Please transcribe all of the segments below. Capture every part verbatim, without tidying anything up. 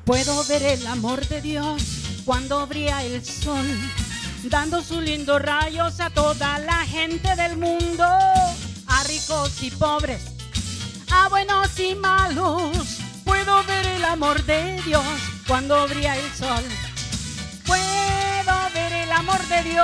Puedo ver el amor de Dios cuando brilla el sol, dando sus lindos rayos a toda la gente del mundo, a ricos y pobres, a buenos y malos. Puedo ver el amor de Dios cuando brilla el sol. Puedo ver el amor de Dios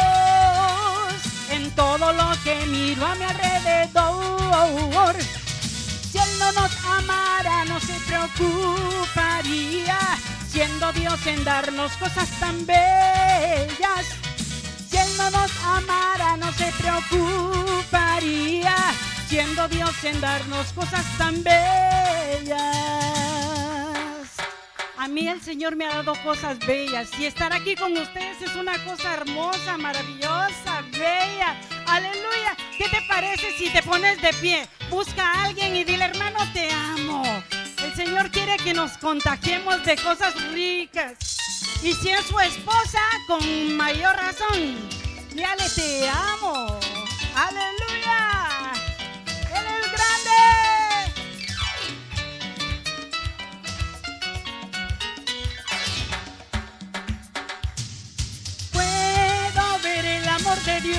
en todo lo que miro a mi alrededor. Si Él no nos amara, no se preocuparía, siendo Dios en darnos cosas tan bellas. Si Él no nos amara, no se preocuparía, siendo Dios en darnos cosas tan bellas. A mí el Señor me ha dado cosas bellas y estar aquí con ustedes es una cosa hermosa, maravillosa, bella. Aleluya. ¿Qué te parece si te pones de pie? Busca a alguien y dile: hermano, te amo. El Señor quiere que nos contagiemos de cosas ricas. Y si es su esposa, con mayor razón, dígale: te amo. Aleluya. Él es grande. De Dios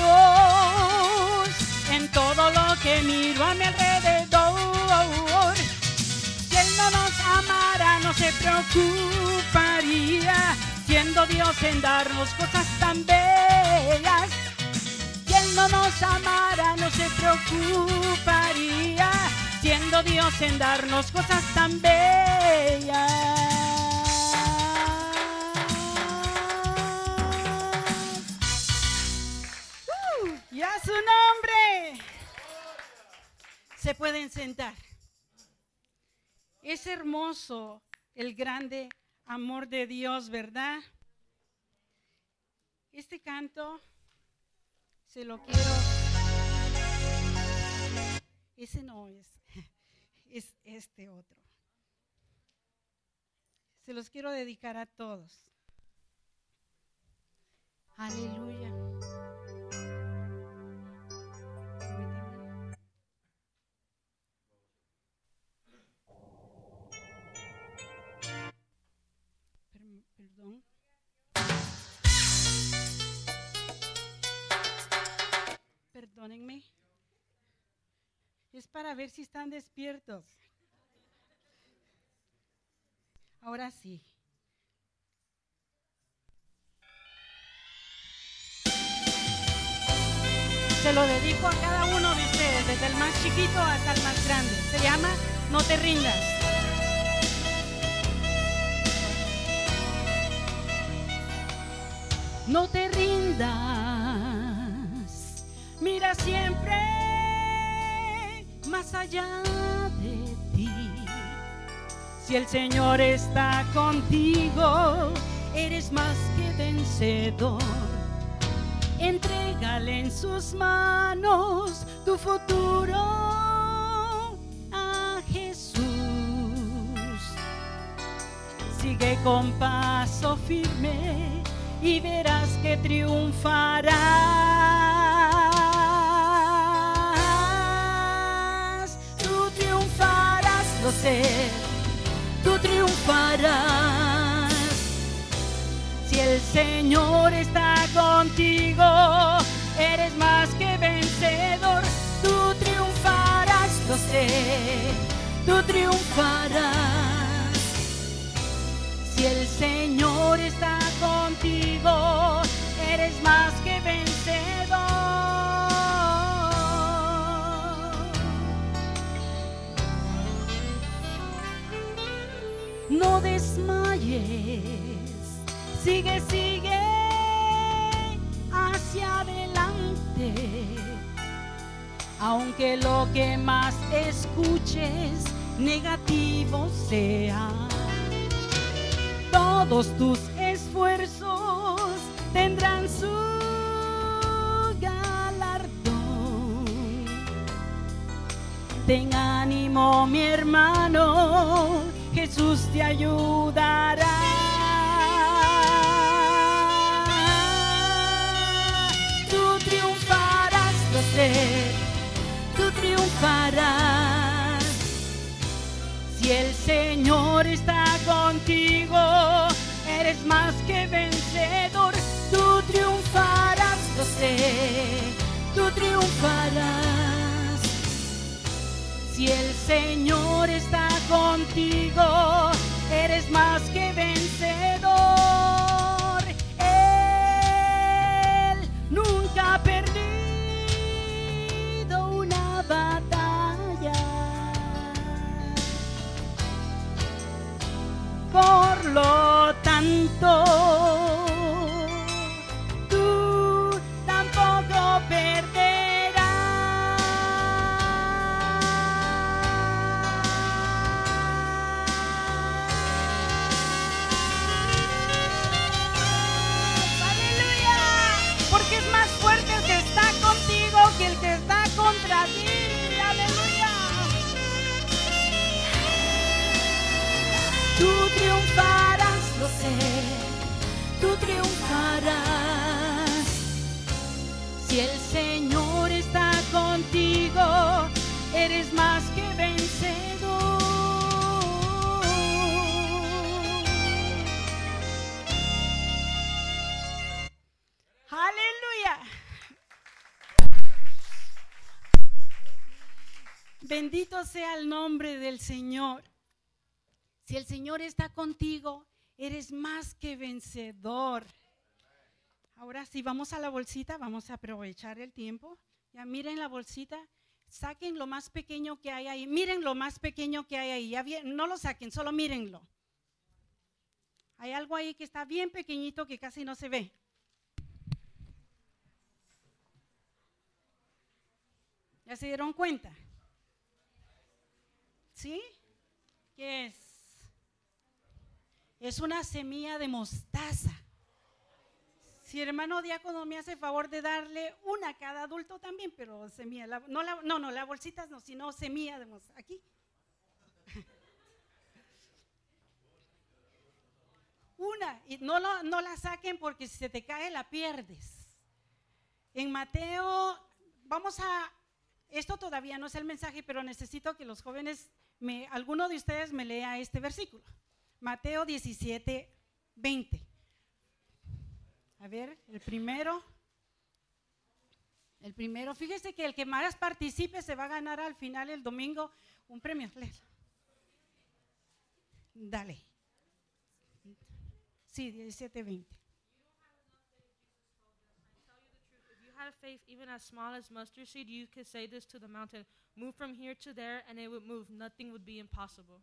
en todo lo que miro a mi alrededor. Si Él no nos amara, no se preocuparía, siendo Dios en darnos cosas tan bellas. Si Él no nos amara, no se preocuparía, siendo Dios en darnos cosas tan bellas. ¡Y a su nombre! Se pueden sentar. Es hermoso el grande amor de Dios, ¿verdad? Este canto se lo quiero. Ese no es, es este otro. Se los quiero dedicar a todos. Aleluya. Perdón. Perdónenme. Es para ver si están despiertos. Ahora sí. Se lo dedico a cada uno de ustedes, desde el más chiquito hasta el más grande. Se llama No te rindas. No te rindas, mira siempre más allá de ti. Si el Señor está contigo, eres más que vencedor. Entrégale en sus manos tu futuro a Jesús. Sigue con paso firme y verás que triunfarás. Tú triunfarás, lo sé, tú triunfarás. Si el Señor está contigo, eres más que vencedor. Tú triunfarás, lo sé, tú triunfarás. Si el Señor está contigo, eres más que vencedor. No desmayes, sigue, sigue hacia adelante. Aunque lo que más escuches negativo sea, todos tus esfuerzos tendrán su galardón. Ten ánimo, mi hermano, Jesús te ayudará. Tú triunfarás, lo sé, tú triunfarás. Si el Señor está contigo, eres más que vencedor. Tú triunfarás, lo sé, tú triunfarás. Si el Señor está contigo, eres más que vencedor. Él nunca ha perdido una batalla. Por lo tanto, tú tampoco perderás. ¡Aleluya! Porque es más fuerte el que está contigo que el que está contra ti. ¡Aleluya! Tú triunfarás, lo sé, tú triunfarás. Si el Señor está contigo, eres más que vencedor. ¡Aleluya! Bendito sea el nombre del Señor. Si el Señor está contigo, eres más que vencedor. Ahora sí, vamos a la bolsita, vamos a aprovechar el tiempo. Ya miren la bolsita, saquen lo más pequeño que hay ahí. Miren lo más pequeño que hay ahí. Ya bien, no lo saquen, solo mírenlo. Hay algo ahí que está bien pequeñito que casi no se ve. ¿Ya se dieron cuenta? ¿Sí? ¿Qué es? Es una semilla de mostaza. Si el hermano diácono me hace favor de darle una a cada adulto también, pero semilla, la, no, la, no, no, las bolsitas no, sino semilla de mostaza. Aquí. Una, y no, lo, no la saquen porque si se te cae la pierdes. En Mateo, vamos a, esto todavía no es el mensaje, pero necesito que los jóvenes, me, alguno de ustedes me lea este versículo. Mateo diecisiete, veinte. A ver, el primero. El primero, fíjese que el que más participe se va a ganar al final el domingo un premio. Dale. Sí, diecisiete, veinte. If you had faith even as small as mustard seed, you could say this to the mountain, move from here to there, and it would move. Nothing would be impossible.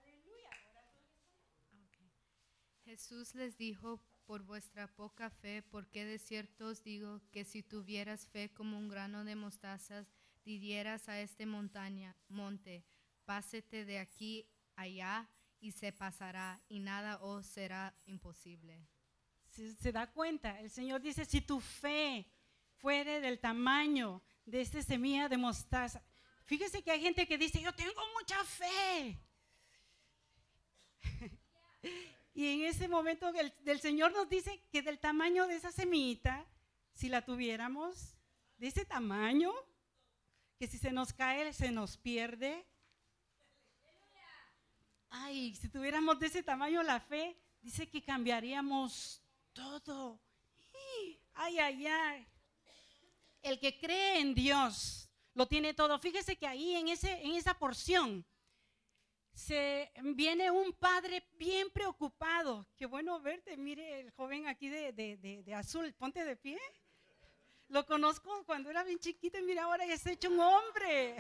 Jesús les dijo, por vuestra poca fe, porque de cierto os digo que si tuvieras fe como un grano de mostaza, dirías a este montaña, monte, pásete de aquí allá y se pasará, y nada os será imposible. Si se da cuenta, el Señor dice, si tu fe fuere del tamaño de esta semilla de mostaza. Fíjese que hay gente que dice, yo tengo mucha fe. Y en ese momento el, el Señor nos dice que del tamaño de esa semillita, si la tuviéramos, de ese tamaño, que si se nos cae, se nos pierde. Ay, si tuviéramos de ese tamaño la fe, dice que cambiaríamos todo. Ay, ay, ay. El que cree en Dios lo tiene todo. Fíjese que ahí en, ese, en esa porción se viene un padre bien preocupado. Qué bueno verte, mire el joven aquí de, de, de, de azul, ponte de pie. Lo conozco cuando era bien chiquito y mira ahora ya se ha hecho un hombre.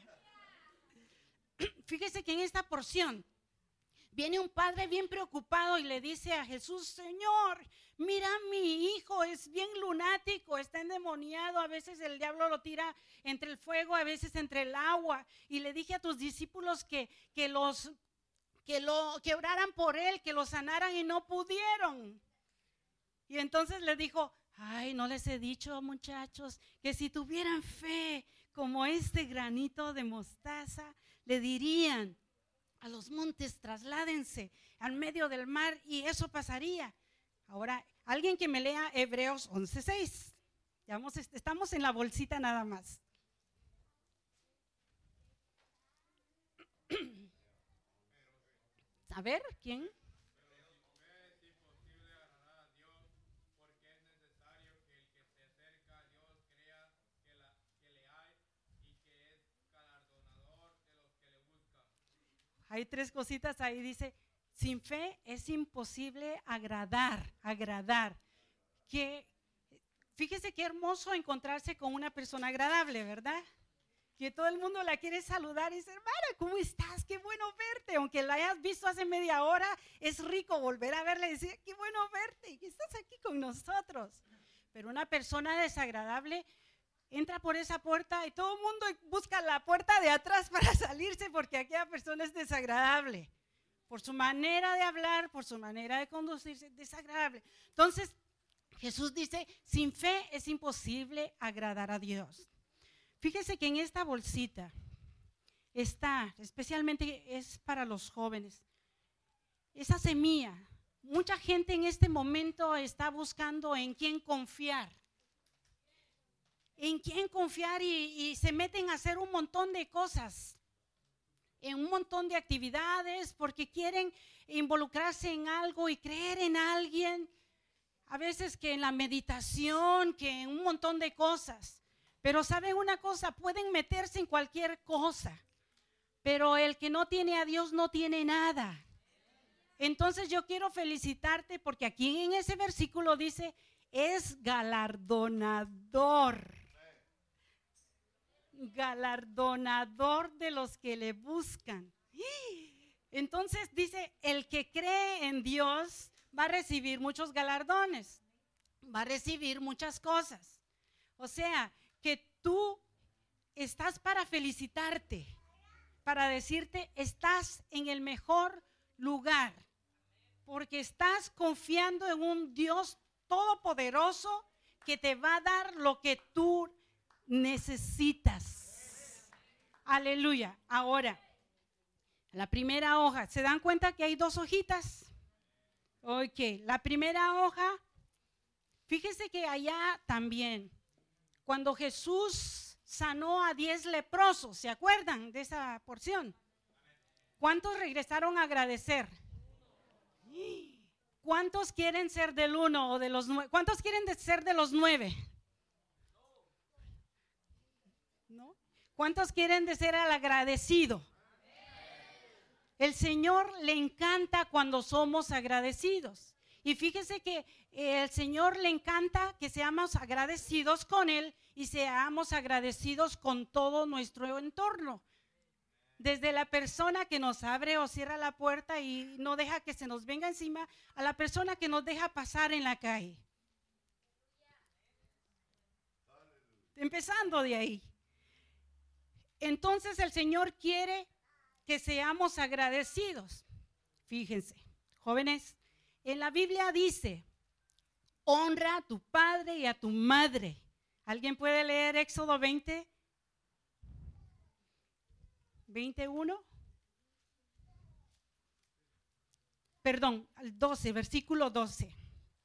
Fíjese que en esta porción viene un padre bien preocupado y le dice a Jesús, Señor, mira mi hijo, es bien lunático, está endemoniado, a veces el diablo lo tira entre el fuego, a veces entre el agua, y le dije a tus discípulos que, que, los, que lo que oraran por él, que lo sanaran y no pudieron. Y entonces le dijo, ay, no les he dicho, muchachos, que si tuvieran fe como este granito de mostaza, le dirían a los montes, trasládense al medio del mar y eso pasaría. Ahora, alguien que me lea Hebreos once seis. Ya vamos, estamos en la bolsita nada más. A ver, ¿quién? hay tres cositas ahí, dice, sin fe es imposible agradar, agradar. Que, fíjese qué hermoso encontrarse con una persona agradable, ¿verdad? Que todo el mundo la quiere saludar y decir, hermana, ¿cómo estás? Qué bueno verte. Aunque la hayas visto hace media hora, es rico volver a verla y decir, qué bueno verte, que estás aquí con nosotros. Pero una persona desagradable entra por esa puerta y todo el mundo busca la puerta de atrás para salirse porque aquella persona es desagradable. Por su manera de hablar, por su manera de conducirse, desagradable. Entonces, Jesús dice, sin fe es imposible agradar a Dios. Fíjese que en esta bolsita está, especialmente es para los jóvenes, esa semilla. Mucha gente en este momento está buscando en quién confiar. En quién confiar y, y se meten a hacer un montón de cosas, en un montón de actividades, porque quieren involucrarse en algo y creer en alguien. A veces que en la meditación, que en un montón de cosas. Pero ¿saben una cosa? Pueden meterse en cualquier cosa, pero el que no tiene a Dios no tiene nada. Entonces yo quiero felicitarte porque aquí en ese versículo dice, es galardonador. Galardonador de los que le buscan. Entonces dice, el que cree en Dios va a recibir muchos galardones, va a recibir muchas cosas. O sea, que tú estás para felicitarte, para decirte, estás en el mejor lugar, porque estás confiando en un Dios todopoderoso que te va a dar lo que tú necesitas. Aleluya. Ahora, la primera hoja, ¿se dan cuenta que hay dos hojitas? Ok, la primera hoja, fíjese que allá también, cuando Jesús sanó a diez leprosos, ¿se acuerdan de esa porción? ¿Cuántos regresaron a agradecer? ¿Cuántos quieren ser del uno o de los nueve? ¿Cuántos quieren ser de los nueve? ¿No? ¿Cuántos quieren de ser el agradecido? El Señor le encanta cuando somos agradecidos. Y fíjese que el Señor le encanta que seamos agradecidos con Él y seamos agradecidos con todo nuestro entorno. Desde la persona que nos abre o cierra la puerta y no deja que se nos venga encima, a la persona que nos deja pasar en la calle. Empezando de ahí. Entonces el Señor quiere que seamos agradecidos. Fíjense, jóvenes, en la Biblia dice, honra a tu padre y a tu madre. ¿Alguien puede leer Éxodo veinte? veintiuno. Perdón, al doce, versículo doce.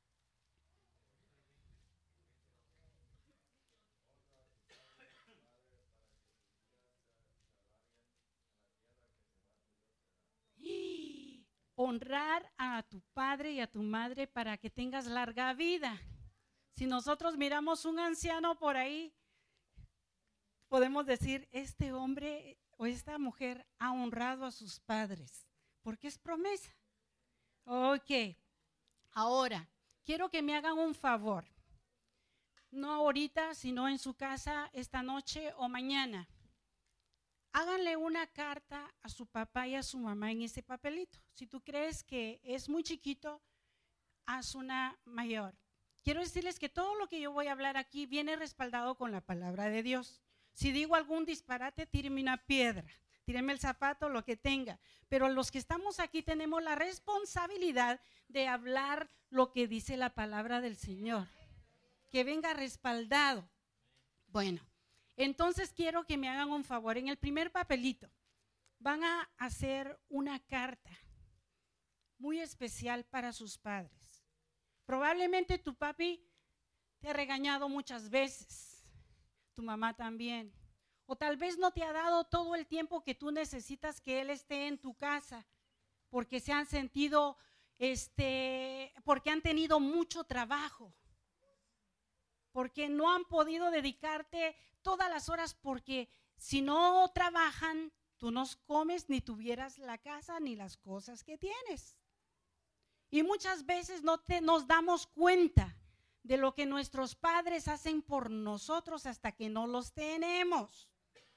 Honrar a tu padre y a tu madre para que tengas larga vida. Si nosotros miramos un anciano por ahí, podemos decir, este hombre o esta mujer ha honrado a sus padres, porque es promesa. Ok, ahora, quiero que me hagan un favor, no ahorita, sino en su casa esta noche o mañana. Háganle una carta a su papá y a su mamá en ese papelito. Si tú crees que es muy chiquito, haz una mayor. Quiero decirles que todo lo que yo voy a hablar aquí viene respaldado con la palabra de Dios. Si digo algún disparate, tíreme una piedra, tíreme el zapato, lo que tenga. Pero los que estamos aquí tenemos la responsabilidad de hablar lo que dice la palabra del Señor. Que venga respaldado. Bueno. Entonces quiero que me hagan un favor. En el primer papelito van a hacer una carta muy especial para sus padres. Probablemente tu papi te ha regañado muchas veces, tu mamá también. O tal vez no te ha dado todo el tiempo que tú necesitas que él esté en tu casa, porque se han sentido, este, porque han tenido mucho trabajo. Porque no han podido dedicarte todas las horas, porque si no trabajan, tú no comes ni tuvieras la casa ni las cosas que tienes. Y muchas veces no te, nos damos cuenta de lo que nuestros padres hacen por nosotros hasta que no los tenemos.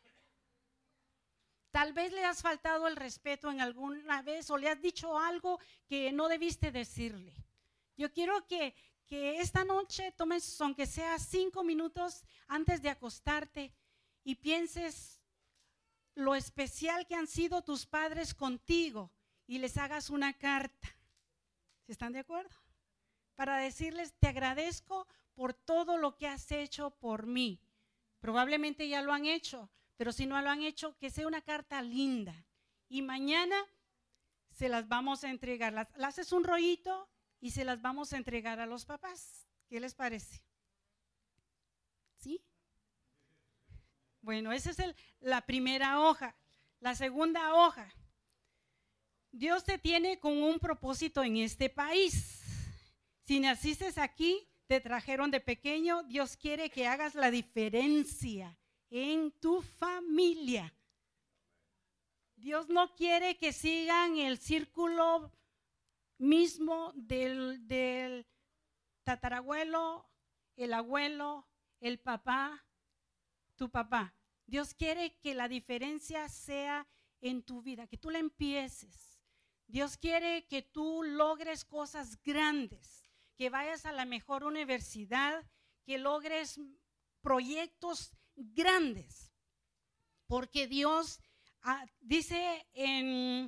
Tal vez le has faltado el respeto en alguna vez o le has dicho algo que no debiste decirle. Yo quiero que, que esta noche tomes, aunque sea cinco minutos antes de acostarte, y pienses lo especial que han sido tus padres contigo y les hagas una carta. ¿Están de acuerdo? Para decirles, te agradezco por todo lo que has hecho por mí. Probablemente ya lo han hecho, pero si no lo han hecho, que sea una carta linda. Y mañana se las vamos a entregar. Las, las haces un rollito y se las vamos a entregar a los papás. ¿Qué les parece? ¿Sí? Bueno, esa es el, la primera hoja. La segunda hoja. Dios te tiene con un propósito en este país. Si naciste aquí, te trajeron de pequeño, Dios quiere que hagas la diferencia en tu familia. Dios no quiere que sigan el círculo mismo del, del tatarabuelo, el abuelo, el papá, tu papá. Dios quiere que la diferencia sea en tu vida, que tú la empieces. Dios quiere que tú logres cosas grandes, que vayas a la mejor universidad, que logres proyectos grandes, porque Dios ah, dice en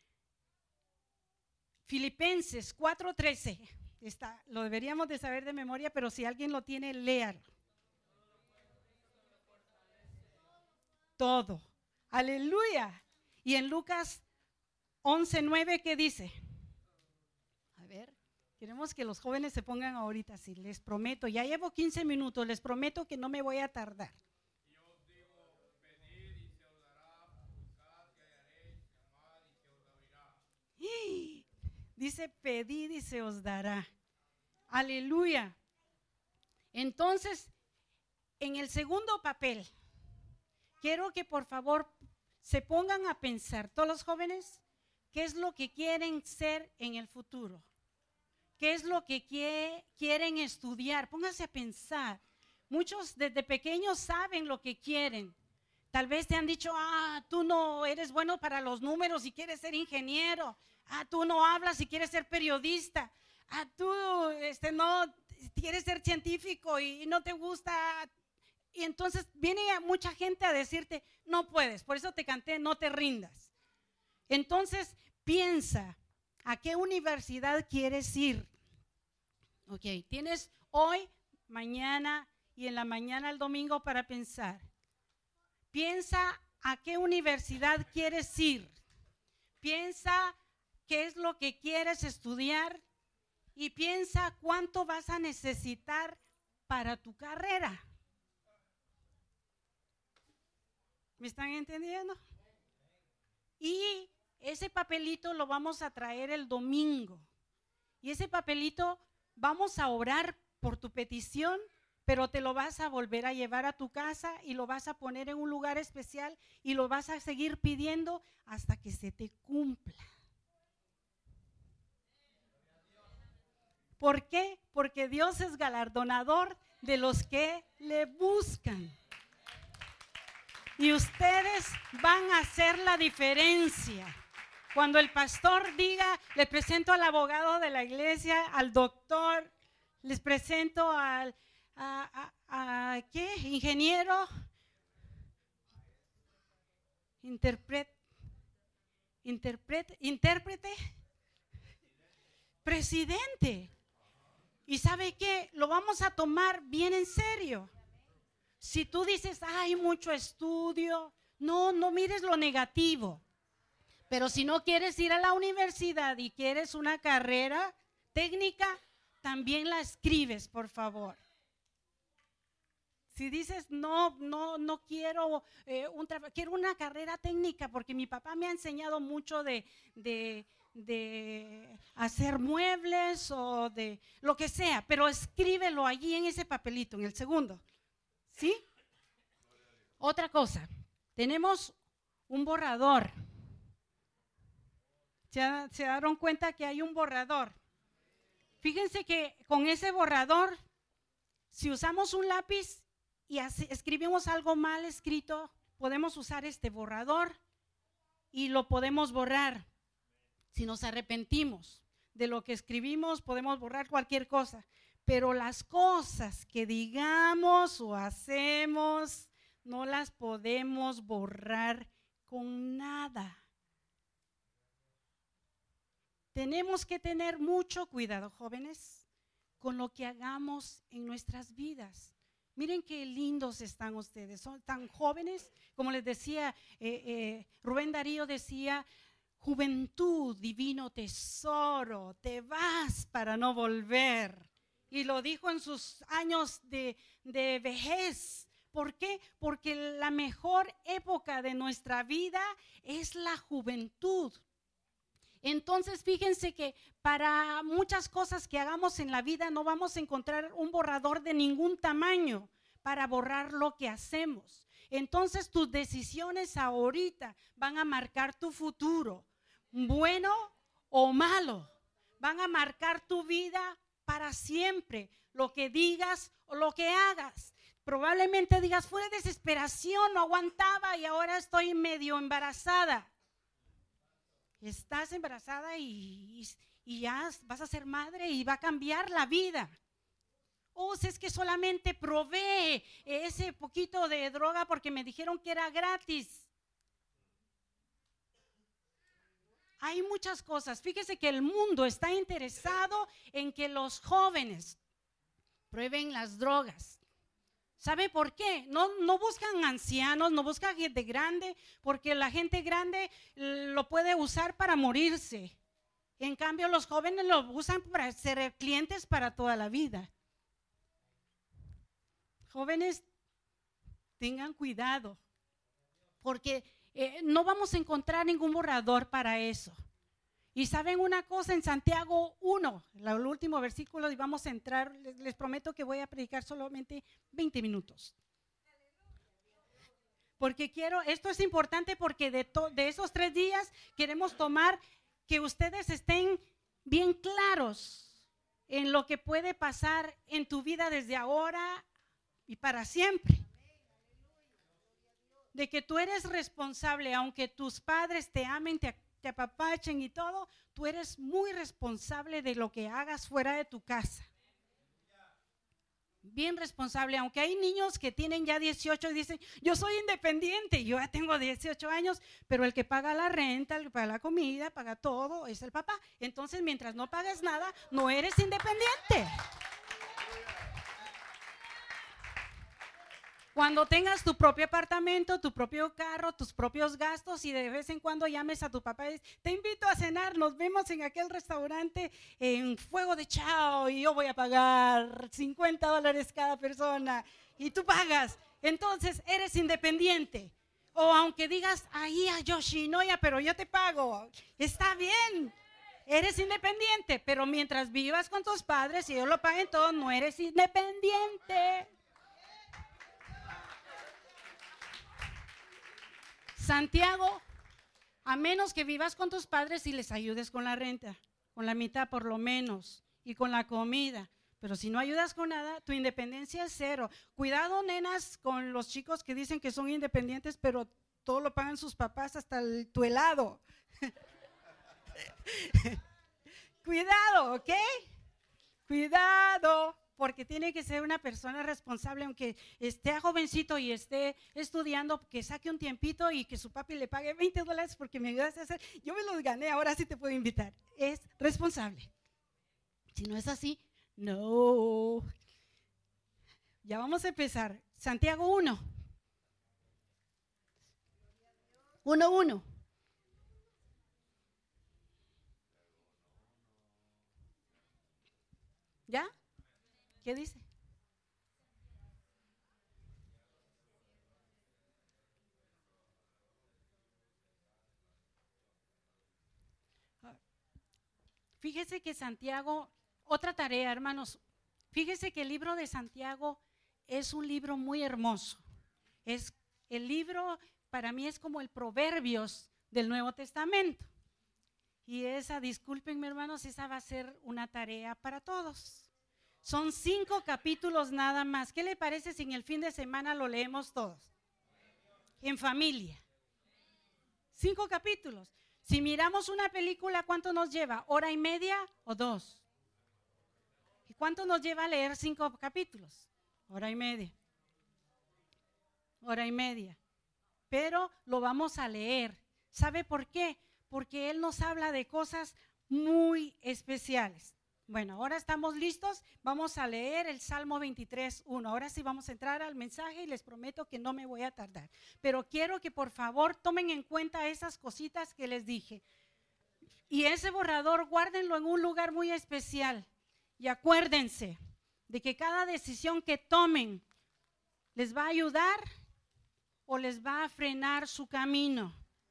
Filipenses cuatro trece, está, lo deberíamos de saber de memoria, pero si alguien lo tiene, léalo. Todo, aleluya. Y en Lucas once nueve, ¿qué dice? A ver, queremos que los jóvenes se pongan ahorita, sí, les prometo, ya llevo quince minutos, les prometo que no me voy a tardar. Y os digo, pedid y se os dará, buscad y hallaréis, llamad y se os abrirá. Dice, pedid y se os dará. Aleluya. Entonces, en el segundo papel, quiero que por favor se pongan a pensar, todos los jóvenes, ¿qué es lo que quieren ser en el futuro? ¿Qué es lo que quiere, quieren estudiar? Pónganse a pensar. Muchos desde pequeños saben lo que quieren. Tal vez te han dicho, ah, tú no eres bueno para los números y quieres ser ingeniero. Ah, tú no hablas y quieres ser periodista. Ah, tú este, no quieres ser científico y no te gusta. Y entonces viene mucha gente a decirte, no puedes. Por eso te canté, no te rindas. Entonces piensa, ¿a qué universidad quieres ir? Ok, tienes hoy, mañana y en la mañana el domingo para pensar. Piensa a qué universidad quieres ir. Piensa qué es lo que quieres estudiar y piensa cuánto vas a necesitar para tu carrera. ¿Me están entendiendo? Y ese papelito lo vamos a traer el domingo. Y ese papelito vamos a orar por tu petición, pero te lo vas a volver a llevar a tu casa y lo vas a poner en un lugar especial y lo vas a seguir pidiendo hasta que se te cumpla. ¿Por qué? Porque Dios es galardonador de los que le buscan. Y ustedes van a hacer la diferencia. Cuando el pastor diga, le presento al abogado de la iglesia, al doctor, les presento al a, a, a, ¿qué? ingeniero, interpret, interpret, intérprete, presidente. ¿Y sabe qué? Lo vamos a tomar bien en serio. Si tú dices, hay mucho estudio, no, no mires lo negativo. Pero si no quieres ir a la universidad y quieres una carrera técnica, también la escribes, por favor. Si dices, no, no, no quiero eh, un trabajo, quiero una carrera técnica porque mi papá me ha enseñado mucho de, de, de hacer muebles o de lo que sea, pero escríbelo allí en ese papelito, en el segundo. ¿Sí? Otra cosa, tenemos un borrador. ¿Se, se dieron cuenta que hay un borrador? Fíjense que con ese borrador, si usamos un lápiz y así, escribimos algo mal escrito, podemos usar este borrador y lo podemos borrar. Si nos arrepentimos de lo que escribimos, podemos borrar cualquier cosa. Pero las cosas que digamos o hacemos, no las podemos borrar con nada. Tenemos que tener mucho cuidado, jóvenes, con lo que hagamos en nuestras vidas. Miren qué lindos están ustedes, son tan jóvenes. Como les decía, eh, eh, Rubén Darío decía, juventud, divino tesoro, te vas para no volver. Y lo dijo en sus años de, de vejez. ¿Por qué? Porque la mejor época de nuestra vida es la juventud. Entonces, fíjense que para muchas cosas que hagamos en la vida no vamos a encontrar un borrador de ningún tamaño para borrar lo que hacemos. Entonces, tus decisiones ahorita van a marcar tu futuro, bueno o malo. Van a marcar tu vida para siempre, lo que digas o lo que hagas. Probablemente digas, fue de desesperación, no aguantaba y ahora estoy medio embarazada. Estás embarazada y, y, y ya vas a ser madre y va a cambiar la vida. O si es que solamente probé ese poquito de droga porque me dijeron que era gratis. Hay muchas cosas. Fíjese que el mundo está interesado en que los jóvenes prueben las drogas. ¿Sabe por qué? No, no buscan ancianos, no buscan gente grande, porque la gente grande lo puede usar para morirse. En cambio, los jóvenes lo usan para ser clientes para toda la vida. Jóvenes, tengan cuidado, porque eh, no vamos a encontrar ningún borrador para eso. Y saben una cosa, en Santiago uno, el último versículo, y vamos a entrar, les, les prometo que voy a predicar solamente veinte minutos. Porque quiero, esto es importante porque de, to, de esos tres días queremos tomar que ustedes estén bien claros en lo que puede pasar en tu vida desde ahora y para siempre. De que tú eres responsable, aunque tus padres te amen, te te apapachen y todo, tú eres muy responsable de lo que hagas fuera de tu casa. Bien responsable, aunque hay niños que tienen ya dieciocho y dicen, yo soy independiente, yo ya tengo dieciocho años, pero el que paga la renta, el que paga la comida, paga todo, es el papá. Entonces, mientras no pagues nada, no eres independiente. Cuando tengas tu propio apartamento, tu propio carro, tus propios gastos y de vez en cuando llames a tu papá y dices, te invito a cenar, nos vemos en aquel restaurante en Fuego de Chao y yo voy a pagar cincuenta dólares cada persona y tú pagas. Entonces eres independiente. O aunque digas, ahí a Yoshinoya, pero yo te pago, está bien. Eres independiente, pero mientras vivas con tus padres y ellos lo paguen todo, no eres independiente. Santiago, a menos que vivas con tus padres y les ayudes con la renta, con la mitad por lo menos, y con la comida. Pero si no ayudas con nada, tu independencia es cero. Cuidado, nenas, con los chicos que dicen que son independientes, pero todo lo pagan sus papás, hasta el, tu helado. Cuidado, ¿ok? Cuidado. Porque tiene que ser una persona responsable, aunque esté jovencito y esté estudiando, que saque un tiempito y que su papi le pague veinte dólares porque me ayudaste a hacer, yo me los gané, ahora sí te puedo invitar. Es responsable. Si no es así, no. Ya vamos a empezar. Santiago uno. uno, uno. ¿Ya? ¿Qué dice? Fíjese que Santiago, otra tarea, hermanos, fíjese que el libro de Santiago es un libro muy hermoso. Es el libro para mí es como el Proverbios del Nuevo Testamento. Y esa, discúlpenme hermanos, esa va a ser una tarea para todos. Son cinco capítulos nada más. ¿Qué le parece si en el fin de semana lo leemos todos? En familia. Cinco capítulos. Si miramos una película, ¿cuánto nos lleva? ¿Hora y media o dos? ¿Y cuánto nos lleva a leer cinco capítulos? Hora y media. Hora y media. Pero lo vamos a leer. ¿Sabe por qué? Porque Él nos habla de cosas muy especiales. Bueno, ahora estamos listos. Vamos a leer el Salmo veintitrés, uno. Ahora sí vamos a entrar al mensaje y les prometo que no me voy a tardar. Pero quiero que por favor tomen en cuenta esas cositas que les dije. Y ese borrador guárdenlo en un lugar muy especial. Y acuérdense de que cada decisión que tomen les va a ayudar o les va a frenar su camino.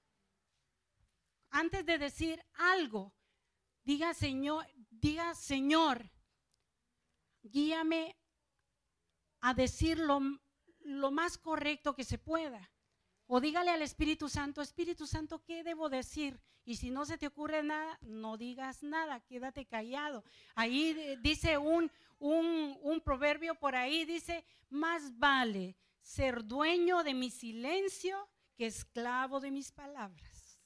Antes de decir algo, diga Señor, diga Señor, guíame a decir lo, lo más correcto que se pueda. O dígale al Espíritu Santo, Espíritu Santo, ¿qué debo decir? Y si no se te ocurre nada, no digas nada, quédate callado. Ahí dice un, un, un proverbio por ahí, dice, más vale ser dueño de mi silencio que esclavo de mis palabras.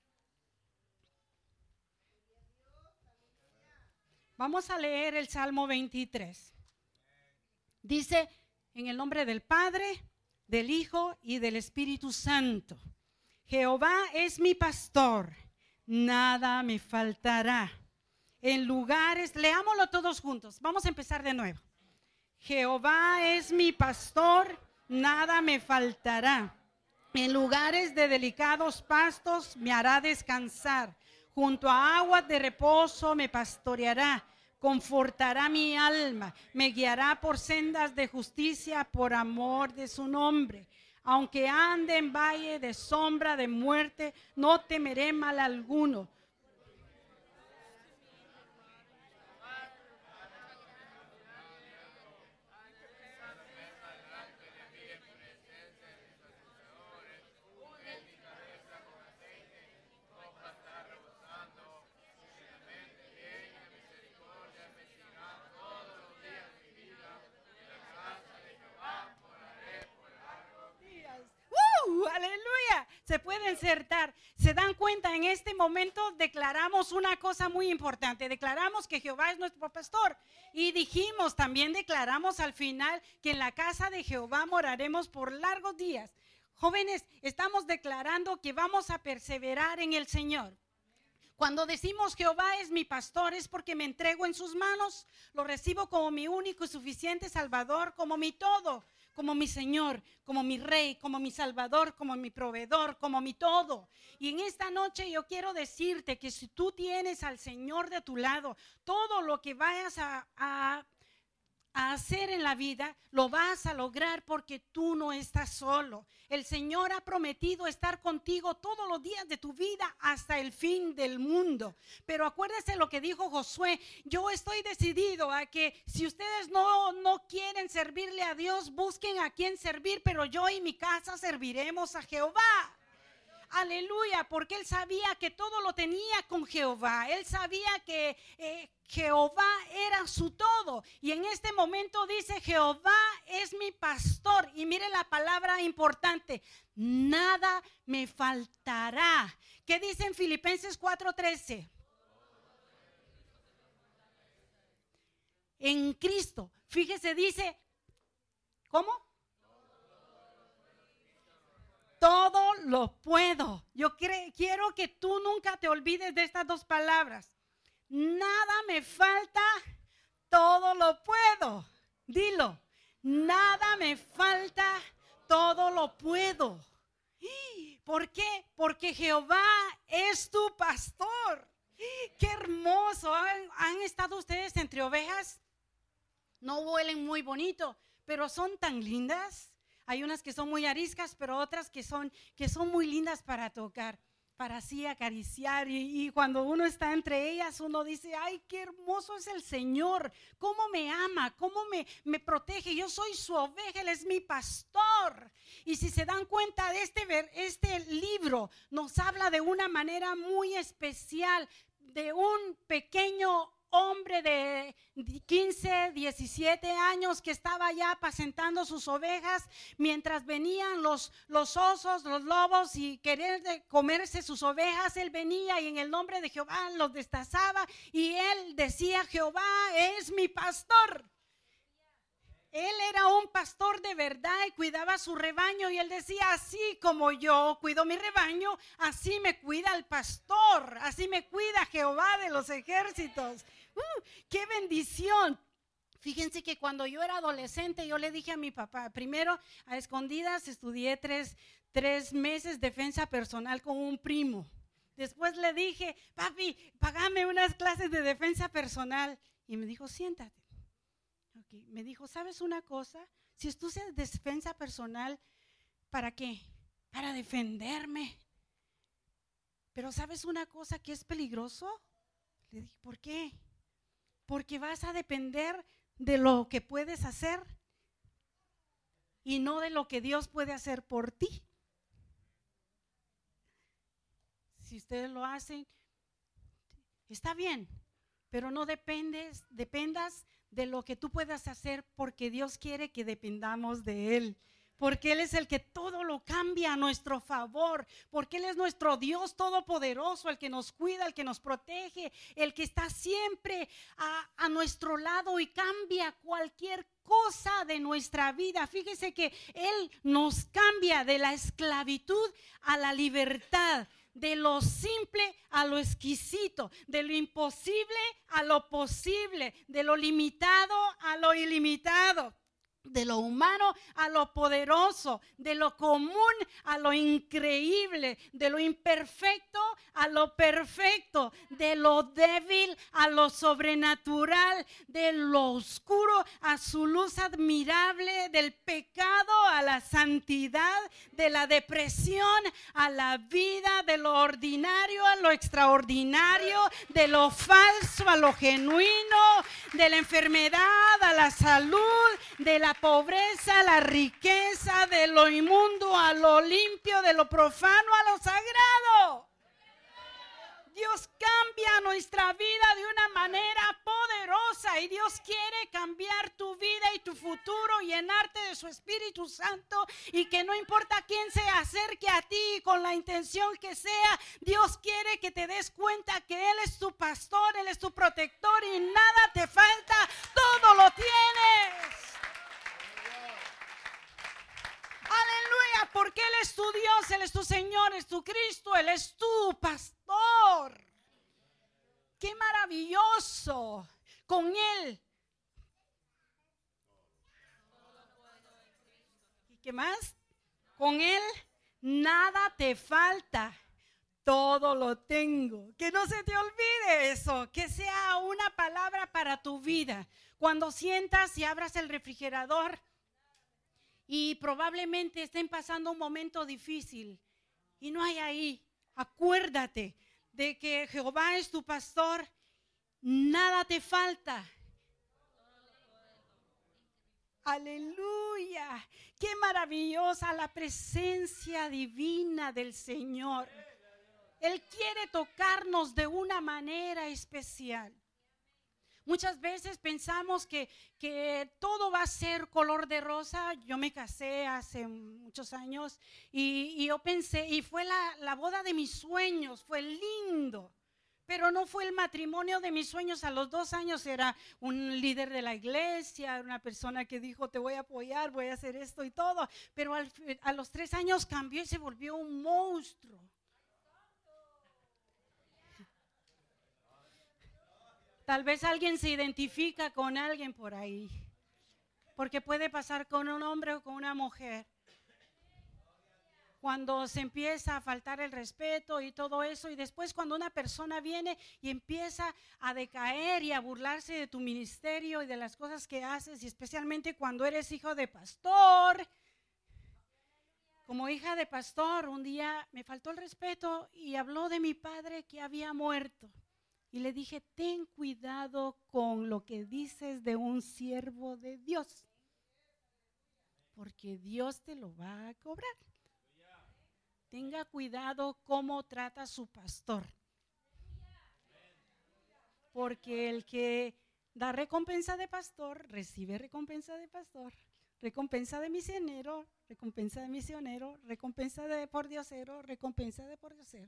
Vamos a leer el Salmo veintitrés. Dice, en el nombre del Padre, del Hijo y del Espíritu Santo. Jehová es mi pastor, nada me faltará. En lugares, leámoslo todos juntos, vamos a empezar de nuevo. Jehová es mi pastor, nada me faltará. En lugares de delicados pastos me hará descansar. Junto a aguas de reposo me pastoreará. Confortará mi alma, me guiará por sendas de justicia por amor de su nombre. Aunque ande en valle de sombra de muerte, no temeré mal alguno. Aleluya, se pueden sentar. Se dan cuenta, en este momento declaramos una cosa muy importante. Declaramos que Jehová es nuestro pastor y dijimos, también declaramos al final que en la casa de Jehová moraremos por largos días. Jóvenes, estamos declarando que vamos a perseverar en el Señor. Cuando decimos Jehová es mi pastor es porque me entrego en sus manos, lo recibo como mi único y suficiente Salvador, como mi todo, como mi Señor, como mi Rey, como mi Salvador, como mi proveedor, como mi todo. Y en esta noche yo quiero decirte que si tú tienes al Señor de tu lado, todo lo que vayas a, a, a hacer en la vida, lo vas a lograr porque tú no estás solo. El Señor ha prometido estar contigo todos los días de tu vida hasta el fin del mundo. Pero acuérdese lo que dijo Josué, yo estoy decidido a que si ustedes no, no quieren servirle a Dios, busquen a quién servir, pero yo y mi casa serviremos a Jehová. Aleluya, porque él sabía que todo lo tenía con Jehová. Él sabía que eh, Jehová era su todo. Y en este momento dice, Jehová es mi pastor. Y mire la palabra importante, nada me faltará. ¿Qué dice en Filipenses cuatro trece? En Cristo, fíjese, dice, ¿cómo? Todo lo puedo. Yo cre- quiero que tú nunca te olvides de estas dos palabras. Nada me falta, todo lo puedo. Dilo, nada me falta, todo lo puedo. ¿Por qué? Porque Jehová es tu pastor. ¡Qué hermoso! ¿Han, han estado ustedes entre ovejas? No huelen muy bonito, pero son tan lindas. Hay unas que son muy ariscas, pero otras que son, que son muy lindas para tocar. para así acariciar y, y cuando uno está entre ellas uno dice, ay, qué hermoso es el Señor, cómo me ama, cómo me, me protege, yo soy su oveja, Él es mi pastor. Y si se dan cuenta de este, este libro nos habla de una manera muy especial de un pequeño hombre de quince, diecisiete años que estaba ya apacentando sus ovejas mientras venían los, los osos, los lobos y querer de comerse sus ovejas. Él venía y en el nombre de Jehová los destazaba y él decía, Jehová es mi pastor. Él era un pastor de verdad y cuidaba su rebaño y él decía, así como yo cuido mi rebaño, así me cuida el pastor, así me cuida Jehová de los ejércitos. ¡Uh, qué bendición! Fíjense que cuando yo era adolescente yo le dije a mi papá, primero a escondidas estudié tres, tres meses defensa personal con un primo. Después le dije, papi, págame unas clases de defensa personal. Y me dijo, siéntate. Okay. Me dijo, ¿sabes una cosa? Si estudias defensa personal, ¿para qué? Para defenderme. Pero ¿sabes una cosa que es peligroso? Le dije, ¿por qué? Porque vas a depender de lo que puedes hacer y no de lo que Dios puede hacer por ti. Si ustedes lo hacen, está bien, pero no dependes, dependas de lo que tú puedas hacer porque Dios quiere que dependamos de Él. Porque Él es el que todo lo cambia a nuestro favor, porque Él es nuestro Dios todopoderoso, el que nos cuida, el que nos protege, el que está siempre a, a nuestro lado y cambia cualquier cosa de nuestra vida. Fíjese que Él nos cambia de la esclavitud a la libertad, de lo simple a lo exquisito, de lo imposible a lo posible, de lo limitado a lo ilimitado. De lo humano a lo poderoso, de lo común a lo increíble, de lo imperfecto a lo perfecto, de lo débil a lo sobrenatural, de lo oscuro a su luz admirable, del pecado a la santidad, de la depresión a la vida, de lo ordinario a lo extraordinario, de lo falso a lo genuino, de la enfermedad a la salud, de la pobreza a la riqueza, de lo inmundo a lo limpio, de lo profano a lo sagrado. Dios cambia nuestra vida de una manera poderosa y Dios quiere cambiar tu vida y tu futuro, llenarte de su Espíritu Santo y que no importa quién se acerque a ti con la intención que sea, Dios quiere que te des cuenta que Él es tu pastor, Él es tu protector y nada te falta, todo lo tienes. Aleluya, porque Él es tu Dios, Él es tu Señor, es tu Cristo, Él es tu pastor. Qué maravilloso. Con Él. ¿Y qué más? Con Él nada te falta. Todo lo tengo. Que no se te olvide eso. Que sea una palabra para tu vida. Cuando sientas y abras el refrigerador y probablemente estén pasando un momento difícil y no hay ahí, acuérdate de que Jehová es tu pastor, nada te falta. Aleluya, qué maravillosa la presencia divina del Señor. Él quiere tocarnos de una manera especial. Muchas veces pensamos que, que todo va a ser color de rosa. Yo me casé hace muchos años y, y yo pensé, y fue la, la boda de mis sueños, fue lindo, pero no fue el matrimonio de mis sueños. A los dos años era un líder de la iglesia, una persona que dijo, te voy a apoyar, voy a hacer esto y todo, pero al, a los tres años cambió y se volvió un monstruo. Tal vez alguien se identifica con alguien por ahí, porque puede pasar con un hombre o con una mujer. Cuando se empieza a faltar el respeto y todo eso, y después cuando una persona viene y empieza a decaer y a burlarse de tu ministerio y de las cosas que haces, y especialmente cuando eres hijo de pastor, Como hija de pastor, un día me faltó el respeto y habló de mi padre que había muerto. Y le dije, ten cuidado con lo que dices de un siervo de Dios, porque Dios te lo va a cobrar. Tenga cuidado cómo trata a su pastor, porque el que da recompensa de pastor, recibe recompensa de pastor, recompensa de misionero, recompensa de misionero, recompensa de pordiosero, recompensa de pordiosero.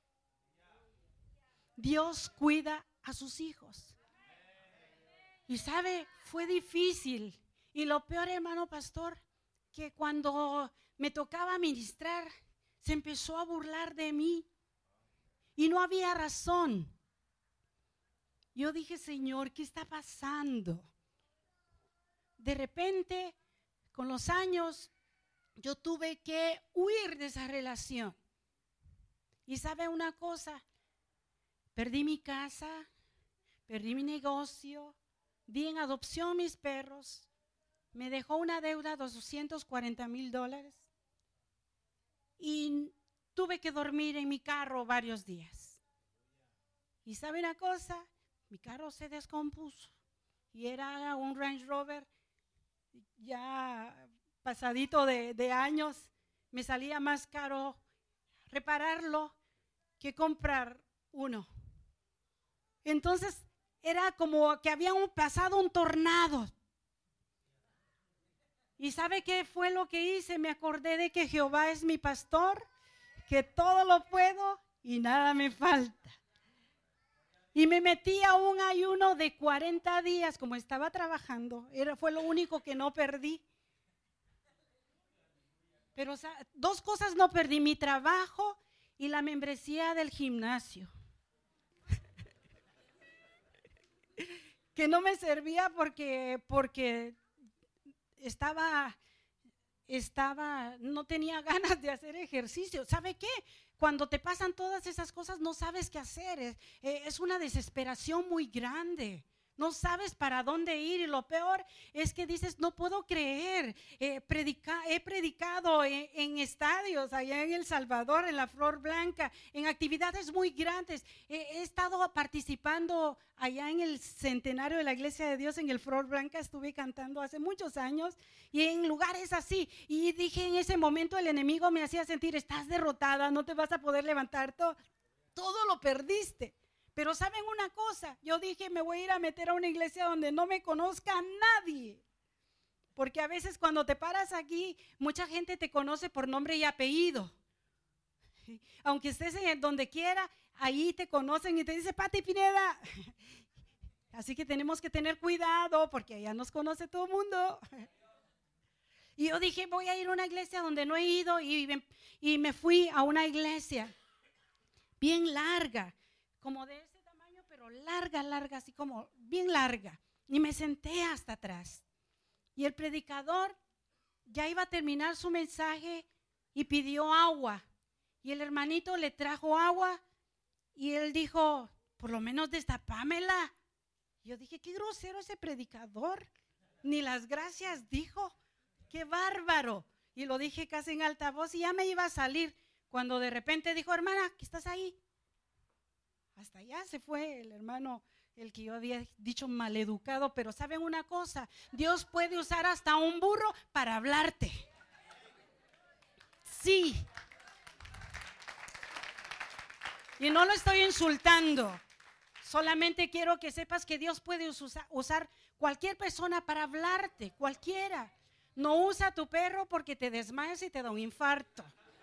Dios cuida a sus hijos. Y sabe, fue difícil. Y lo peor, hermano pastor, que cuando me tocaba ministrar, se empezó a burlar de mí. Y no había razón. Yo dije, Señor, ¿qué está pasando? De repente, con los años, yo tuve que huir de esa relación. Y sabe una cosa, perdí mi casa, perdí mi negocio, di en adopción mis perros, me dejó una deuda de doscientos cuarenta mil dólares y tuve que dormir en mi carro varios días. Y sabe una cosa, mi carro se descompuso y era un Range Rover ya pasadito de, de años, me salía más caro repararlo que comprar uno. Entonces era como que había un, pasado un tornado. ¿Y sabe qué fue lo que hice? Me acordé de que Jehová es mi pastor, que todo lo puedo y nada me falta. Y me metí a un ayuno de cuarenta días, como estaba trabajando, era, fue lo único que no perdí. Pero o sea, dos cosas no perdí, mi trabajo y la membresía del gimnasio. Que no me servía porque, porque estaba, estaba, no tenía ganas de hacer ejercicio. ¿Sabe qué? Cuando te pasan todas esas cosas no sabes qué hacer, es, es una desesperación muy grande. No sabes para dónde ir y lo peor es que dices, no puedo creer, eh, predica, he predicado en, en estadios allá en El Salvador, en la Flor Blanca, en actividades muy grandes. Eh, he estado participando allá en el centenario de la Iglesia de Dios en el Flor Blanca, estuve cantando hace muchos años y en lugares así. Y dije en ese momento el enemigo me hacía sentir, estás derrotada, no te vas a poder levantar, todo, todo lo perdiste. Pero ¿saben una cosa? Yo dije, me voy a ir a meter a una iglesia donde no me conozca nadie. Porque a veces cuando te paras aquí, mucha gente te conoce por nombre y apellido. Aunque estés en donde quiera, ahí te conocen y te dicen, Pati Pineda. Así que tenemos que tener cuidado porque allá nos conoce todo el mundo. Y yo dije, voy a ir a una iglesia donde no he ido y me, y me fui a una iglesia bien larga. Como de ese tamaño, pero larga, larga, así como bien larga. Y me senté hasta atrás. Y el predicador ya iba a terminar su mensaje y pidió agua. Y el hermanito le trajo agua y él dijo, por lo menos destapámela. Yo dije, qué grosero ese predicador. Ni las gracias dijo. Qué bárbaro. Y lo dije casi en alta voz y ya me iba a salir. Cuando de repente dijo, hermana, ¿qué estás ahí? Hasta allá se fue el hermano, el que yo había dicho maleducado, pero ¿saben una cosa? Dios puede usar hasta un burro para hablarte. Sí. Y no lo estoy insultando, solamente quiero que sepas que Dios puede usar, usar cualquier persona para hablarte, cualquiera. No usa tu perro porque te desmayas y te da un infarto.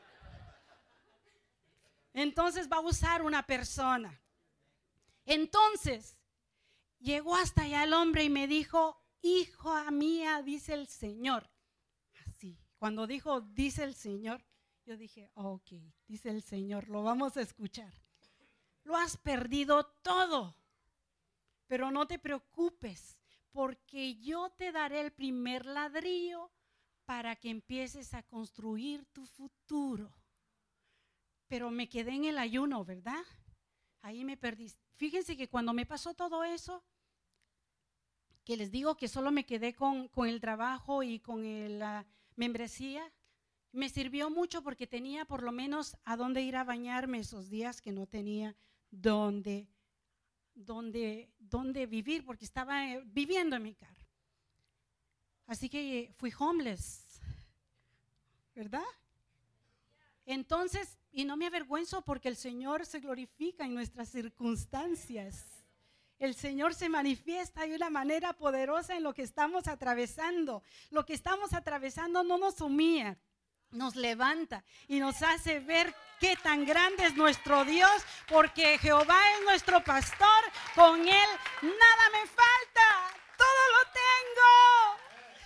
Entonces va a usar una persona. Entonces, llegó hasta allá el hombre y me dijo, hija mía, dice el Señor. Así, cuando dijo, dice el Señor, yo dije, ok, dice el Señor, lo vamos a escuchar. Lo has perdido todo, pero no te preocupes, porque yo te daré el primer ladrillo para que empieces a construir tu futuro. Pero me quedé en el ayuno, ¿verdad? Ahí me perdí. Fíjense que cuando me pasó todo eso, que les digo que solo me quedé con, con el trabajo y con el, la membresía, Me sirvió mucho porque tenía por lo menos a dónde ir a bañarme esos días que no tenía dónde, dónde, dónde vivir, porque estaba eh, viviendo en mi carro. Así que eh, fui homeless, ¿verdad? Entonces, y no me avergüenzo porque el Señor se glorifica en nuestras circunstancias. El Señor se manifiesta de una manera poderosa en lo que estamos atravesando. Lo que estamos atravesando no nos humilla, nos levanta y nos hace ver qué tan grande es nuestro Dios, porque Jehová es nuestro pastor, con Él nada me falta, todo lo tengo.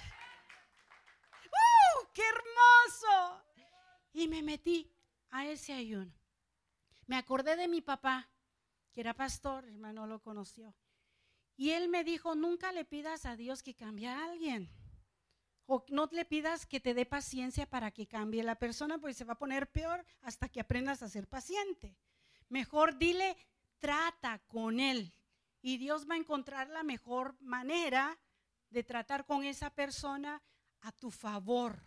¡Uh, qué hermoso! Y me metí a ese ayuno. Me acordé de mi papá, que era pastor, el hermano lo conoció. Y él me dijo, nunca le pidas a Dios que cambie a alguien. O no le pidas que te dé paciencia para que cambie la persona, porque se va a poner peor hasta que aprendas a ser paciente. Mejor dile, trata con él. Y Dios va a encontrar la mejor manera de tratar con esa persona a tu favor.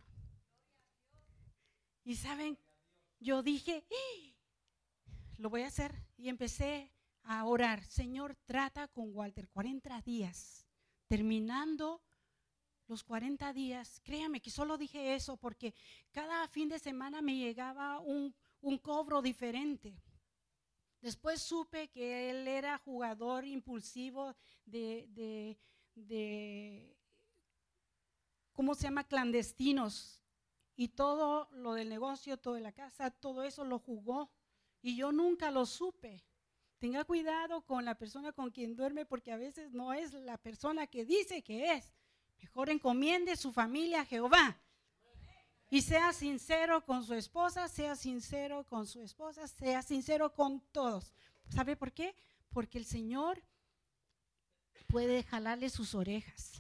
Y saben, yo dije, ¡eh! Lo voy a hacer. Y empecé a orar. Señor, trata con Walter cuarenta días. Terminando los cuarenta días, créame que solo dije eso porque cada fin de semana me llegaba un, un cobro diferente. Después supe que él era jugador impulsivo de, de, de ¿cómo se llama? Clandestinos. Y todo lo del negocio, todo de la casa, todo eso lo jugó. Y yo nunca lo supe. Tenga cuidado con la persona con quien duerme, porque a veces no es la persona que dice que es. Mejor encomiende su familia a Jehová. Y sea sincero con su esposa, sea sincero con su esposa, sea sincero con todos. ¿Sabe por qué? Porque el Señor puede jalarle sus orejas.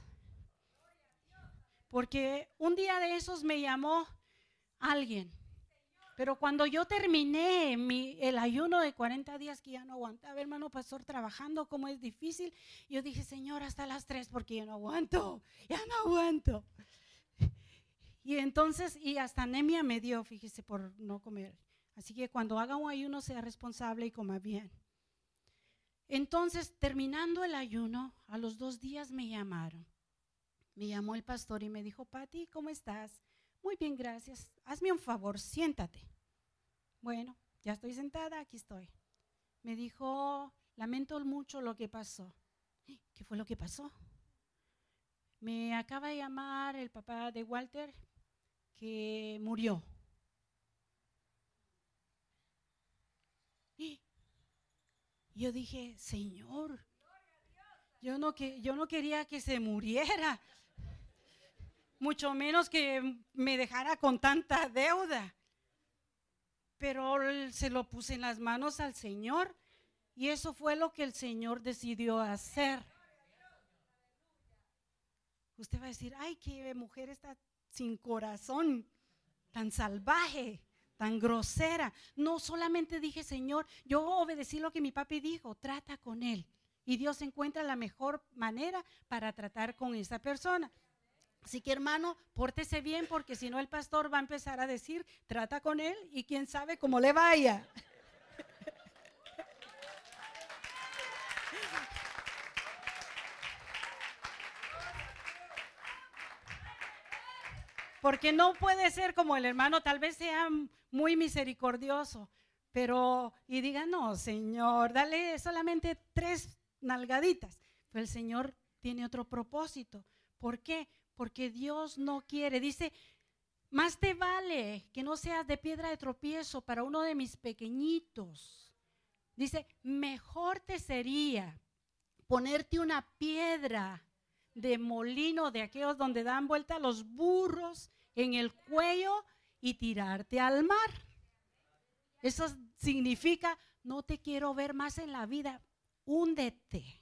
Porque un día de esos me llamó alguien. Pero cuando yo terminé mi, el ayuno de cuarenta días, que ya no aguantaba, hermano pastor, trabajando como es difícil, yo dije, Señor, hasta las tres porque ya no aguanto, ya no aguanto. Y entonces, y hasta anemia me dio, fíjese, por no comer. Así que cuando haga un ayuno, sea responsable y coma bien. Entonces, terminando el ayuno, a los dos días me llamaron. Me llamó el pastor y me dijo, Pati, ¿cómo estás? Muy bien, gracias. Hazme un favor, siéntate. Bueno, ya estoy sentada, aquí estoy. Me dijo, lamento mucho lo que pasó. ¿Qué fue lo que pasó? Me acaba de llamar el papá de Walter que murió. Y yo dije, Señor, yo no, que, yo no quería que se muriera. Mucho menos que me dejara con tanta deuda. Pero se lo puse en las manos al Señor y eso fue lo que el Señor decidió hacer. Usted va a decir, ay, qué mujer está sin corazón, tan salvaje, tan grosera. No, solamente dije, Señor, yo obedecí lo que mi papi dijo, trata con él. Y Dios encuentra la mejor manera para tratar con esa persona. Así que, hermano, pórtese bien, porque si no el pastor va a empezar a decir, trata con él y quién sabe cómo le vaya. Porque no puede ser como el hermano, tal vez sea muy misericordioso, pero, y diga, no, Señor, dale solamente tres nalgaditas. Pero el Señor tiene otro propósito. ¿Por qué? Porque Dios no quiere, dice, más te vale que no seas de piedra de tropiezo para uno de mis pequeñitos. Dice, mejor te sería ponerte una piedra de molino, de aquellos donde dan vuelta los burros, en el cuello y tirarte al mar. Eso significa, no te quiero ver más en la vida, húndete.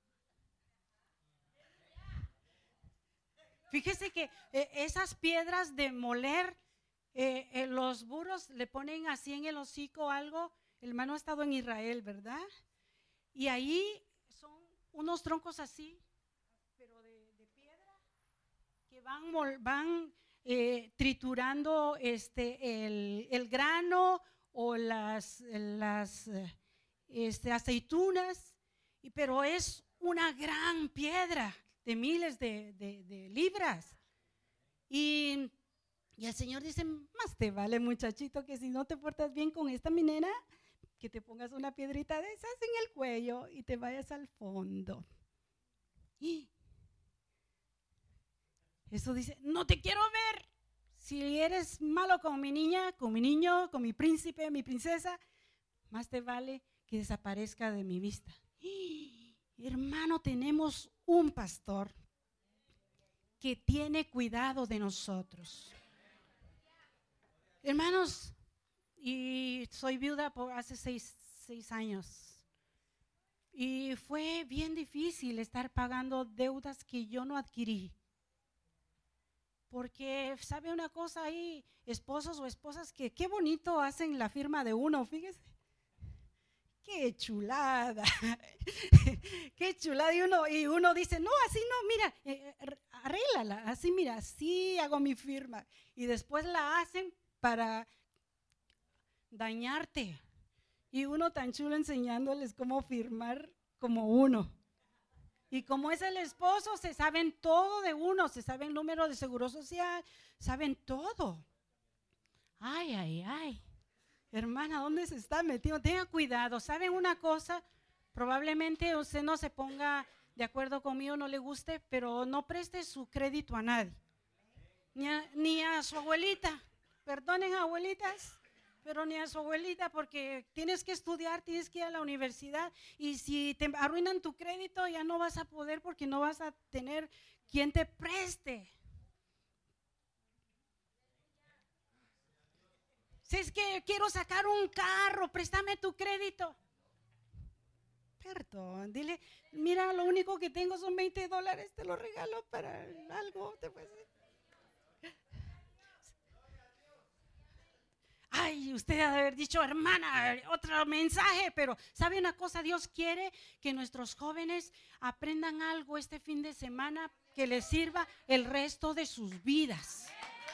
Fíjese que eh, esas piedras de moler, eh, eh, los burros le ponen así en el hocico algo. El hermano ha estado en Israel, ¿verdad? Y ahí son unos troncos así, pero de, de piedra, que van, van, eh, triturando este, el, el grano o las, las eh, este, aceitunas, y, pero es una gran piedra de miles de, de, de libras. Y, y el Señor dice, más te vale, muchachito, que si no te portas bien con esta minera, que te pongas una piedrita de esas en el cuello y te vayas al fondo. Y eso dice, no te quiero ver. Si eres malo con mi niña, con mi niño, con mi príncipe, mi princesa, más te vale que desaparezca de mi vista. Y, hermano, tenemos un pastor que tiene cuidado de nosotros. Hermanos, y soy viuda por hace seis, seis años. Y fue bien difícil estar pagando deudas que yo no adquirí. Porque, ¿sabe una cosa? Hay esposos o esposas que qué bonito hacen la firma de uno, fíjese. Qué chulada, qué chulada. Y uno, y uno dice, no, así no, mira, eh, arréglala, así mira, así hago mi firma. Y después la hacen para dañarte. Y uno tan chulo enseñándoles cómo firmar como uno. Y como es el esposo, se saben todo de uno, se saben el número de seguro social, saben todo. Ay, ay, ay. Hermana, ¿dónde se está metiendo? Tenga cuidado. ¿Saben una cosa? Probablemente usted no se ponga de acuerdo conmigo, no le guste, pero no preste su crédito a nadie. Ni a, ni a su abuelita. Perdonen, abuelitas, pero ni a su abuelita, porque tienes que estudiar, tienes que ir a la universidad, y si te arruinan tu crédito ya no vas a poder, porque no vas a tener quien te preste. Si es que quiero sacar un carro, préstame tu crédito. Perdón, dile, mira, lo único que tengo son veinte dólares, te lo regalo para algo. Te puedes... Ay, usted ha de haber dicho, hermana, otro mensaje, pero ¿sabe una cosa? Dios quiere que nuestros jóvenes aprendan algo este fin de semana que les sirva el resto de sus vidas.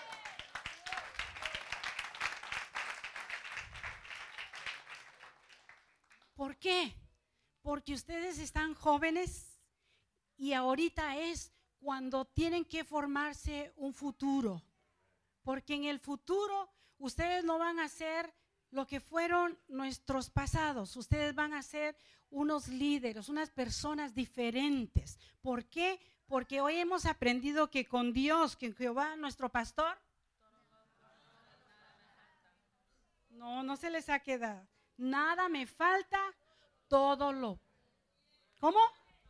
¿Por qué? Porque ustedes están jóvenes y ahorita es cuando tienen que formarse un futuro. Porque en el futuro ustedes no van a ser lo que fueron nuestros pasados. Ustedes van a ser unos líderes, unas personas diferentes. ¿Por qué? Porque hoy hemos aprendido que con Dios, que Jehová, nuestro pastor, no, no se les ha quedado. Nada me falta, todo lo. ¿Cómo?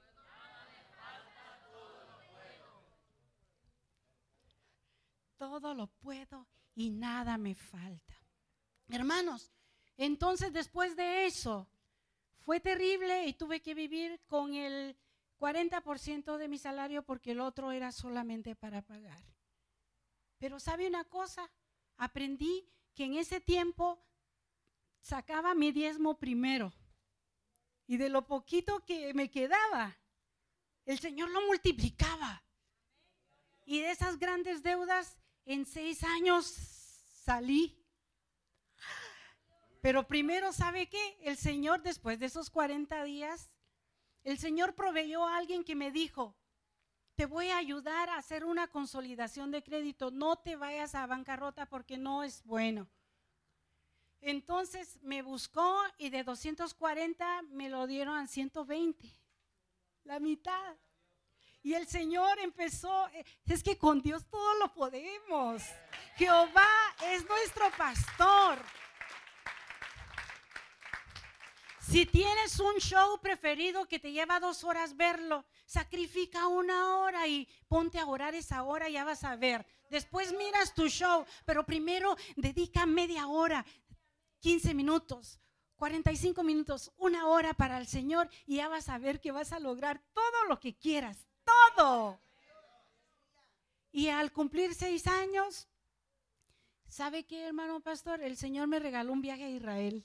Todo lo puedo y nada me falta. Hermanos, entonces después de eso, fue terrible y tuve que vivir con el cuarenta por ciento de mi salario porque el otro era solamente para pagar. Pero ¿sabe una cosa? Aprendí que en ese tiempo sacaba mi diezmo primero y de lo poquito que me quedaba, el Señor lo multiplicaba. Y de esas grandes deudas, en seis años salí. Pero primero, ¿sabe qué? El Señor, después de esos cuarenta días, el Señor proveyó a alguien que me dijo, te voy a ayudar a hacer una consolidación de crédito, no te vayas a bancarrota porque no es bueno. Entonces me buscó y de doscientos cuarenta me lo dieron a ciento veinte, la mitad. Y el Señor empezó, es que con Dios todo lo podemos. Jehová es nuestro pastor. Si tienes un show preferido que te lleva dos horas verlo, sacrifica una hora y ponte a orar esa hora y ya vas a ver. Después miras tu show, pero primero dedica media hora, quince minutos, cuarenta y cinco minutos, una hora para el Señor y ya vas a ver que vas a lograr todo lo que quieras, todo. Y al cumplir seis años, ¿sabe qué, hermano pastor? El Señor me regaló un viaje a Israel.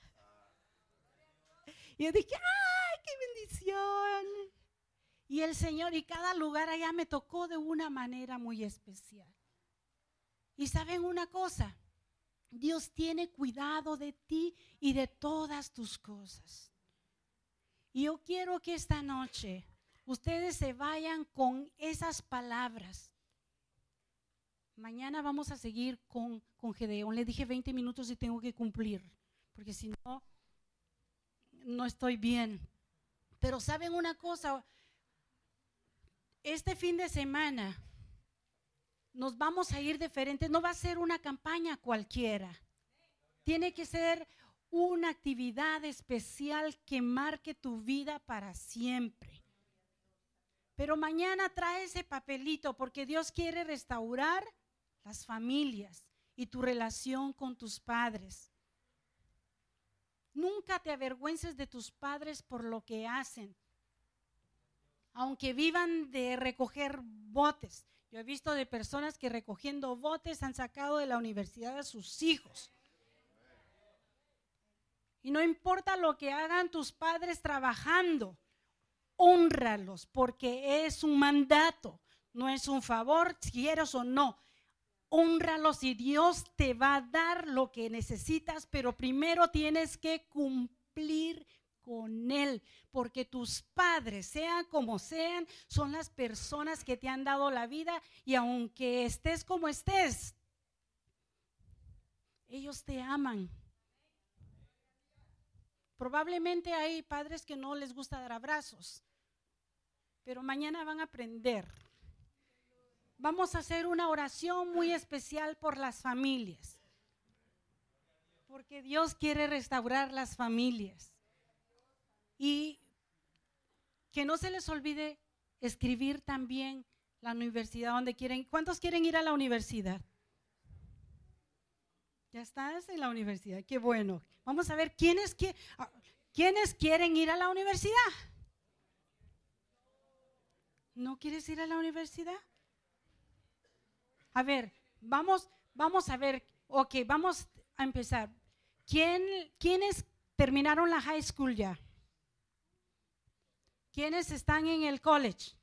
Y yo dije, ¡ay, qué bendición! Y el Señor, y cada lugar allá me tocó de una manera muy especial. Y saben una cosa, Dios tiene cuidado de ti y de todas tus cosas. Y yo quiero que esta noche ustedes se vayan con esas palabras. Mañana vamos a seguir con, con Gedeón. Le dije veinte minutos y tengo que cumplir, porque si no, no estoy bien. Pero saben una cosa, este fin de semana nos vamos a ir diferentes, no va a ser una campaña cualquiera. Tiene que ser una actividad especial que marque tu vida para siempre. Pero mañana trae ese papelito porque Dios quiere restaurar las familias y tu relación con tus padres. Nunca te avergüences de tus padres por lo que hacen, aunque vivan de recoger botes. Yo he visto de personas que recogiendo botes han sacado de la universidad a sus hijos. Y no importa lo que hagan tus padres trabajando, hónralos porque es un mandato, no es un favor, si quieres o no. Hónralos y Dios te va a dar lo que necesitas, pero primero tienes que cumplir con Él, porque tus padres, sean como sean, son las personas que te han dado la vida y aunque estés como estés, ellos te aman. Probablemente hay padres que no les gusta dar abrazos, pero mañana van a aprender. Vamos a hacer una oración muy especial por las familias, porque Dios quiere restaurar las familias. Y que no se les olvide escribir también la universidad donde quieren. ¿Cuántos quieren ir a la universidad? Ya estás en la universidad, qué bueno. Vamos a ver quiénes, quiénes quieren ir a la universidad. ¿No quieres ir a la universidad? A ver, vamos, vamos a ver, ok, vamos a empezar. ¿Quién, ¿Quiénes terminaron la high school ya? ¿Quiénes están en el college?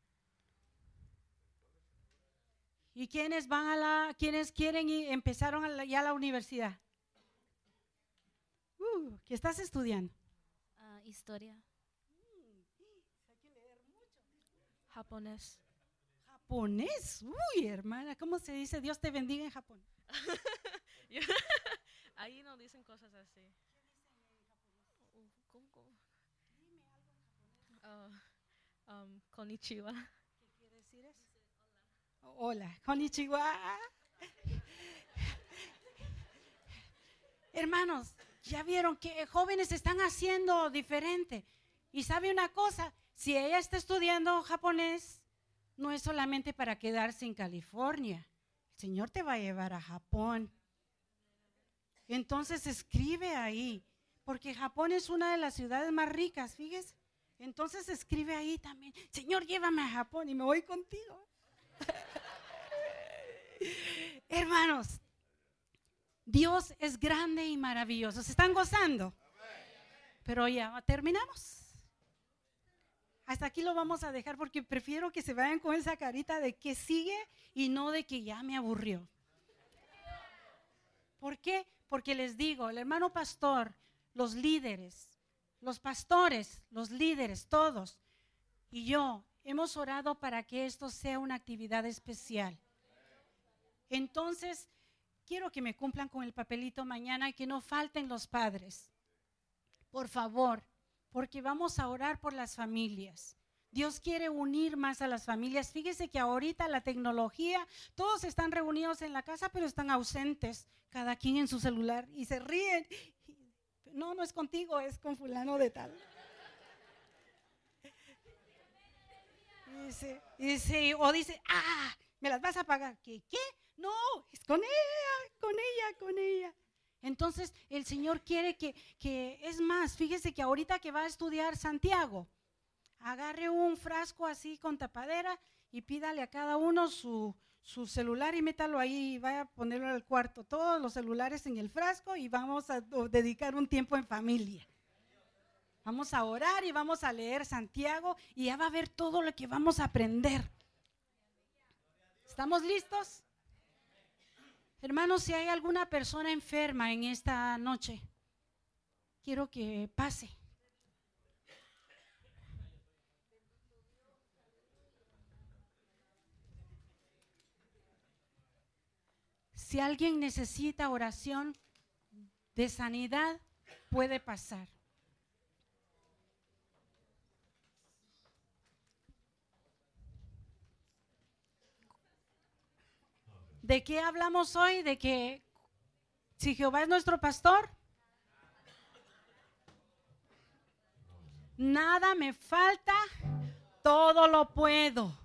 ¿Y quiénes van a la, quiénes quieren y empezaron a la, ya a la universidad? Uh, ¿Qué estás estudiando? Uh, historia. Japonés. Japonés. Uy, hermana, ¿cómo se dice Dios te bendiga en Japón? Ahí no dicen cosas así. ¿Qué dicen en japonés? ¿Cómo, cómo? Dime algo en japonés. Uh, um, konnichiwa. ¿Qué quiere decir eso? Hola, konnichiwa. Hermanos, ya vieron que jóvenes están haciendo diferente. Y sabe una cosa, si ella está estudiando japonés, no es solamente para quedarse en California. El Señor te va a llevar a Japón. Entonces escribe ahí, porque Japón es una de las ciudades más ricas, fíjese. Entonces escribe ahí también, Señor, llévame a Japón y me voy contigo. Hermanos, Dios es grande y maravilloso. ¿Se están gozando? Pero ya terminamos. Hasta aquí lo vamos a dejar porque prefiero que se vayan con esa carita de que sigue y no de que ya me aburrió. ¿Por qué? Porque les digo, el hermano pastor, los líderes, los pastores, los líderes, todos, y yo hemos orado para que esto sea una actividad especial. Entonces, quiero que me cumplan con el papelito mañana y que no falten los padres. Por favor, porque vamos a orar por las familias. Dios quiere unir más a las familias. Fíjese que ahorita la tecnología, todos están reunidos en la casa, pero están ausentes, cada quien en su celular y se ríen. No, no es contigo, es con fulano de tal. Y dice, y dice, o dice, ah, me las vas a pagar. ¿Qué? ¿Qué? No, es con ella, con ella, con ella. Entonces el Señor quiere que, que, es más, fíjese que ahorita que va a estudiar Santiago, agarre un frasco así con tapadera y pídale a cada uno su, su celular y métalo ahí y vaya a ponerlo al cuarto, todos los celulares en el frasco y vamos a dedicar un tiempo en familia. Vamos a orar y vamos a leer Santiago y ya va a ver todo lo que vamos a aprender. ¿Estamos listos? Hermanos, si hay alguna persona enferma en esta noche, quiero que pase. Si alguien necesita oración de sanidad, puede pasar. ¿De qué hablamos hoy? De que si Jehová es nuestro pastor, nada me falta, todo lo puedo.